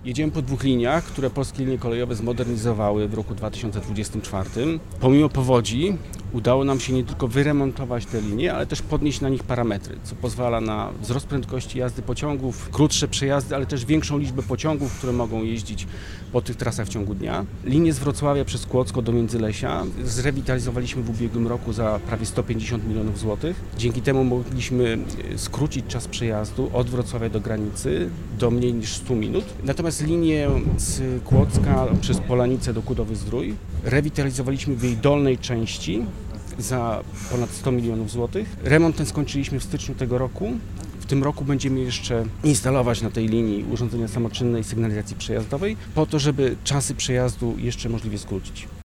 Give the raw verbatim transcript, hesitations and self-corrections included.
Jedziemy po dwóch liniach, które Polskie Linie Kolejowe zmodernizowały w roku dwa tysiące dwudziestym czwartym. Pomimo powodzi udało nam się nie tylko wyremontować te linie, ale też podnieść na nich parametry, co pozwala na wzrost prędkości jazdy pociągów, krótsze przejazdy, ale też większą liczbę pociągów, które mogą jeździć po tych trasach w ciągu dnia. Linie z Wrocławia przez Kłodzko do Międzylesia zrewitalizowaliśmy w ubiegłym roku za prawie sto pięćdziesiąt milionów złotych. Dzięki temu mogliśmy skrócić czas przejazdu od Wrocławia do granicy do mniej niż stu minut. Natomiast linię z Kłodzka przez Polanicę do Kudowy-Zdrój rewitalizowaliśmy w jej dolnej części za ponad sto milionów złotych. Remont ten skończyliśmy w styczniu tego roku. W tym roku będziemy jeszcze instalować na tej linii urządzenia samoczynnej sygnalizacji przejazdowej po to, żeby czasy przejazdu jeszcze możliwie skrócić.